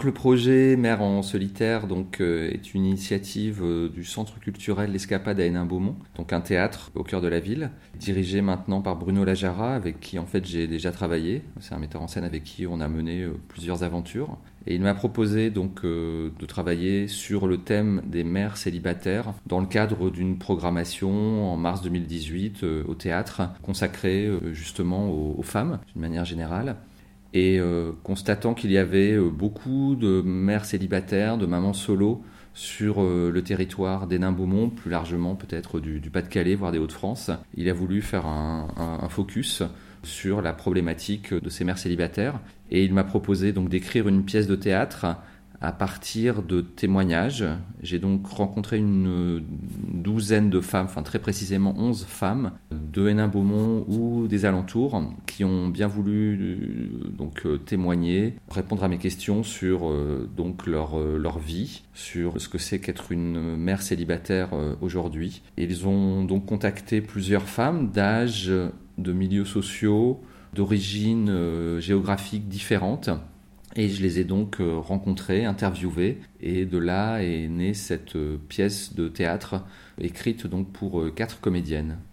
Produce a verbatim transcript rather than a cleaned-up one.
Le projet Mère en solitaire donc, euh, est une initiative euh, du Centre culturel L'Escapade à Hénin-Beaumont, donc un théâtre au cœur de la ville, dirigé maintenant par Bruno Lajara, avec qui en fait j'ai déjà travaillé. C'est un metteur en scène avec qui on a mené euh, plusieurs aventures. Et il m'a proposé donc euh, de travailler sur le thème des mères célibataires dans le cadre d'une programmation en mars deux mille dix-huit euh, au théâtre consacrée euh, justement aux, aux femmes d'une manière générale. Et euh, constatant qu'il y avait euh, beaucoup de mères célibataires, de mamans solo sur euh, le territoire d'Hénin-Beaumont, plus largement peut-être du, du Pas-de-Calais, voire des Hauts-de-France, il a voulu faire un, un, un focus sur la problématique de ces mères célibataires. Et il m'a proposé donc d'écrire une pièce de théâtre à partir de témoignages. J'ai donc rencontré une douzaine de femmes, enfin très précisément onze femmes de Hénin-Beaumont ou des alentours qui ont bien voulu donc témoigner, répondre à mes questions sur donc leur, leur vie, sur ce que c'est qu'être une mère célibataire aujourd'hui. Et ils ont donc contacté plusieurs femmes d'âge, de milieux sociaux, d'origines euh, géographiques différentes. Et je les ai donc euh, rencontrées, interviewées, et de là est née cette euh, pièce de théâtre écrite donc pour euh, quatre comédiennes.